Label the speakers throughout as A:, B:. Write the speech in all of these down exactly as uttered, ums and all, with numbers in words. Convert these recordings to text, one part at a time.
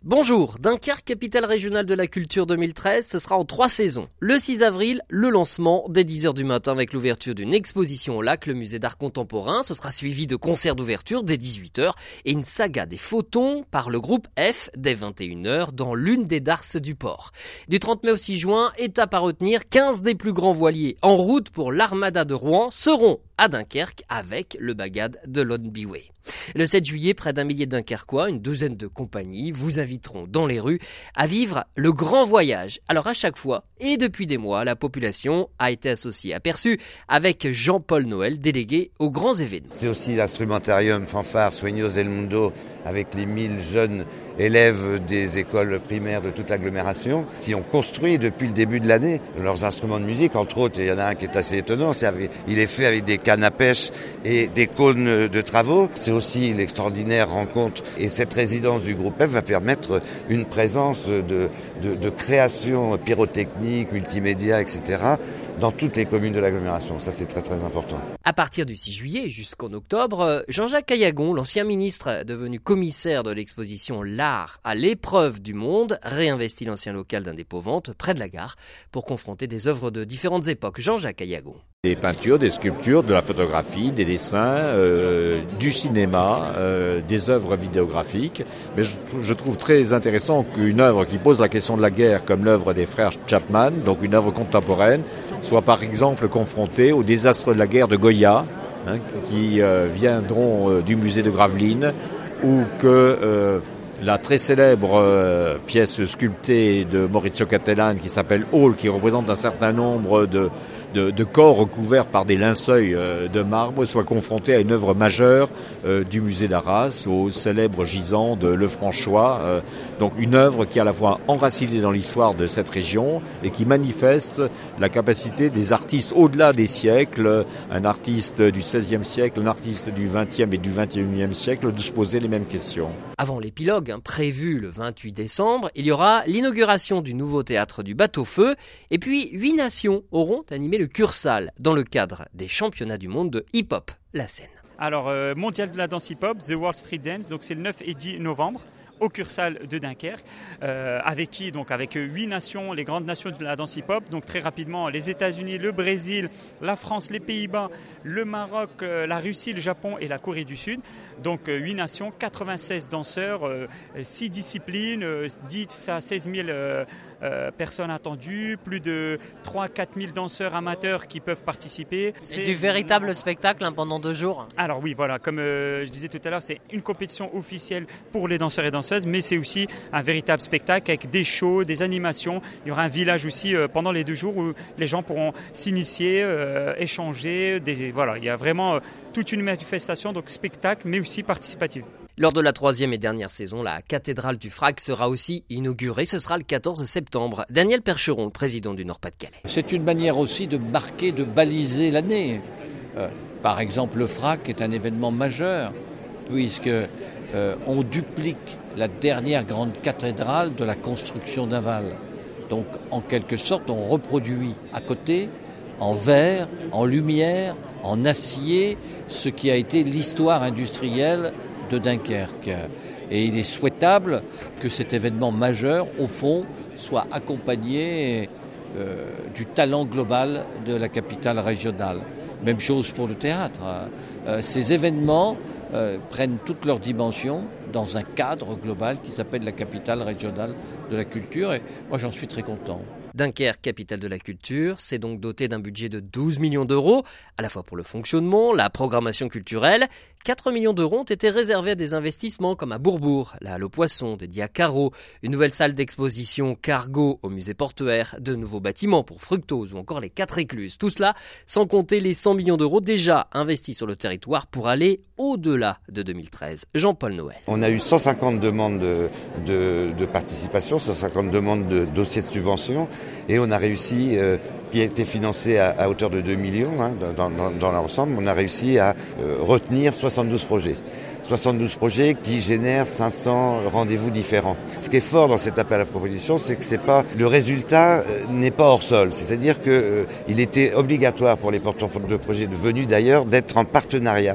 A: Bonjour, Dunkerque, capitale régionale de la culture deux mille treize, ce sera en trois saisons. Le six avril, le lancement dès dix heures du matin avec l'ouverture d'une exposition au lac, le musée d'art contemporain. Ce sera suivi de concerts d'ouverture dès dix-huit heures et une saga des photons par le groupe F dès vingt et une heures dans l'une des darses du port. Du trente mai au six juin, étape à retenir, quinze des plus grands voiliers en route pour l'Armada de Rouen seront à Dunkerque avec le bagad de l'Onbyway. Le sept juillet, près d'un millier de Dunkerquois, une douzaine de compagnies vous inviteront dans les rues à vivre le grand voyage. Alors à chaque fois, et depuis des mois, la population a été associée, aperçue avec Jean-Paul Noël, délégué aux grands événements.
B: C'est aussi l'instrumentarium fanfare Sueños del Mundo avec les mille jeunes élèves des écoles primaires de toute l'agglomération qui ont construit depuis le début de l'année leurs instruments de musique. Entre autres, il y en a un qui est assez étonnant, c'est avec, il est fait avec des cannes à pêche et des cônes de travaux. C'est aussi l'extraordinaire rencontre et cette résidence du groupe F va permettre une présence de, de, de création pyrotechnique, multimédia, et cetera dans toutes les communes de l'agglomération. Ça, c'est très très important.
A: À partir du six juillet jusqu'en octobre, Jean-Jacques Ayagon, l'ancien ministre devenu commissaire de l'exposition L'Art à l'épreuve du monde, réinvestit l'ancien local d'un dépôt-vente près de la gare pour confronter des œuvres de différentes époques. Jean-Jacques Ayagon.
C: Des peintures, des sculptures, de la photographie, des dessins, euh, du cinéma, euh, des œuvres vidéographiques. Mais je, je trouve très intéressant qu'une œuvre qui pose la question de la guerre, comme l'œuvre des frères Chapman, donc une œuvre contemporaine, soit par exemple confrontée au désastre de la guerre de Goya, hein, qui euh, viendront euh, du musée de Gravelines, ou que euh, la très célèbre euh, pièce sculptée de Maurizio Cattelan qui s'appelle Hall, qui représente un certain nombre de De, de corps recouverts par des linceuils euh, de marbre, soit confronté à une œuvre majeure euh, du musée d'Arras, au célèbre gisant de Lefrançois. Euh, donc une œuvre qui est à la fois enracinée dans l'histoire de cette région et qui manifeste la capacité des artistes au-delà des siècles, un artiste du seizième siècle, un artiste du vingtième et du vingt et unième siècle, de se poser les mêmes questions.
A: Avant l'épilogue, hein, prévu le vingt-huit décembre, il y aura l'inauguration du nouveau théâtre du Bateau-Feu et puis huit nations auront animé le Cursal dans le cadre des championnats du monde de hip-hop, la scène.
D: Alors, euh, mondial de la danse hip-hop, The World Street Dance, donc c'est le neuf et dix novembre au Cursal de Dunkerque, euh, avec qui donc avec huit nations, les grandes nations de la danse hip-hop, donc très rapidement les États-Unis, le Brésil, la France, les Pays-Bas, le Maroc, euh, la Russie, le Japon et la Corée du Sud. Donc euh, huit nations, quatre-vingt-seize danseurs, euh, six disciplines, euh, dix à seize mille euh, euh, personnes attendues, plus de trois à quatre mille danseurs amateurs qui peuvent participer.
A: C'est du véritable spectacle hein, pendant deux jours.
D: Alors oui, voilà, comme euh, je disais tout à l'heure, c'est une compétition officielle pour les danseurs et danseuses, mais c'est aussi un véritable spectacle avec des shows, des animations. Il y aura un village aussi euh, pendant les deux jours où les gens pourront s'initier, euh, échanger. Des, voilà, il y a vraiment euh, toute une manifestation, donc spectacle, mais aussi participative.
A: Lors de la troisième et dernière saison, la cathédrale du Frac sera aussi inaugurée. Ce sera le quatorze septembre. Daniel Percheron, le président du Nord-Pas-de-Calais.
E: C'est une manière aussi de marquer, de baliser l'année. Euh, par exemple, le Frac est un événement majeur, puisque euh, on duplique la dernière grande cathédrale de la construction navale. Donc, en quelque sorte, on reproduit à côté, en verre, en lumière, en acier, ce qui a été l'histoire industrielle de Dunkerque. Et il est souhaitable que cet événement majeur, au fond, soit accompagné euh, du talent global de la capitale régionale. Même chose pour le théâtre. Euh, ces événements euh, prennent toutes leurs dimensions dans un cadre global qui s'appelle la capitale régionale de la culture. Et moi, j'en suis très content.
A: Dunkerque, capitale de la culture, s'est donc doté d'un budget de douze millions d'euros, à la fois pour le fonctionnement, la programmation culturelle. quatre millions d'euros ont été réservés à des investissements comme à Bourbourg, la Halle aux Poissons, dédiée à Carreau, une nouvelle salle d'exposition Cargo au musée portuaire, de nouveaux bâtiments pour Fructose ou encore les quatre écluses. Tout cela sans compter les cent millions d'euros déjà investis sur le territoire pour aller au-delà de deux mille treize. Jean-Paul Noël.
B: On a eu cent cinquante demandes de, de, de participation, cent cinquante demandes de dossiers de subvention. Et on a réussi, euh, qui a été financé à, à hauteur de deux millions hein, dans, dans, dans l'ensemble, on a réussi à euh, retenir soixante-douze projets. soixante-douze projets qui génèrent cinq cents rendez-vous différents. Ce qui est fort dans cet appel à proposition, c'est que c'est pas, le résultat euh, n'est pas hors sol. C'est-à-dire que euh, il était obligatoire pour les porteurs de projets venus d'ailleurs d'être en partenariat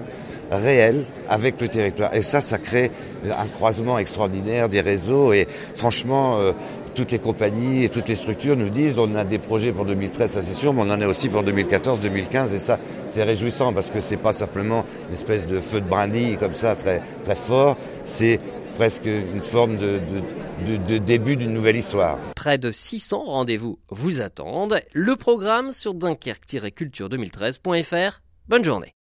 B: réel avec le territoire. Et ça, ça crée un croisement extraordinaire des réseaux. Et franchement, euh, toutes les compagnies et toutes les structures nous disent on a des projets pour deux mille treize, ça c'est sûr, mais on en a aussi pour deux mille quatorze, deux mille quinze. Et ça, c'est réjouissant parce que c'est pas simplement une espèce de feu de brindille comme ça, très, très fort. C'est presque une forme de, de, de, de début d'une nouvelle histoire.
A: Près de six cents rendez-vous vous attendent. Le programme sur dunkerque tiret culture deux mille treize point f r. Bonne journée.